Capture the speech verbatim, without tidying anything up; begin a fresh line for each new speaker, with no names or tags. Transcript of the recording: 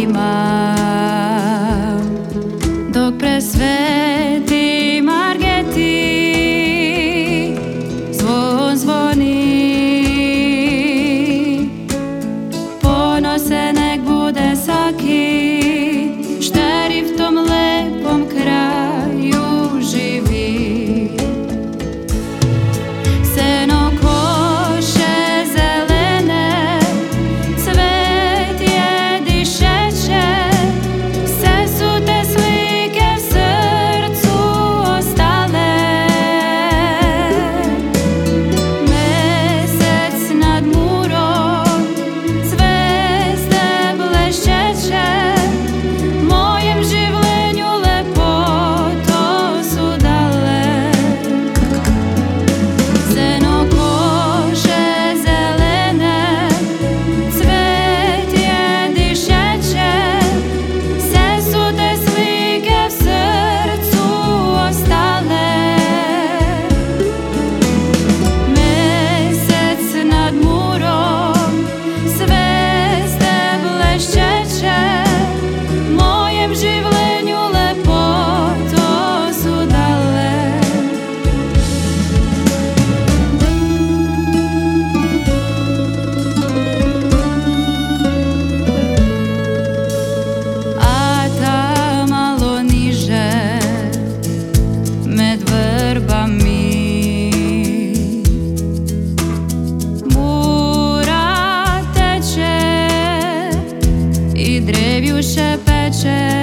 imam, dok presveti Margeti zvon zvoni. Ponose nek bude svaki šterif v tom lepom kraju živi. Seno koše zelene, cvet je dišeće, sve su te slike v srcu ostale. Mesec nad murom, zvezde blešćeće, mojem življenju lepoto su dale. Seno koše zelene, cvet je dišeće, sve su te slike v srcu ostale. Mesec nad murom, zvezde blešćeće, mojem življenju lepoto su dale. A ta malo niže med vrbami Mura teče i drevjuše peče.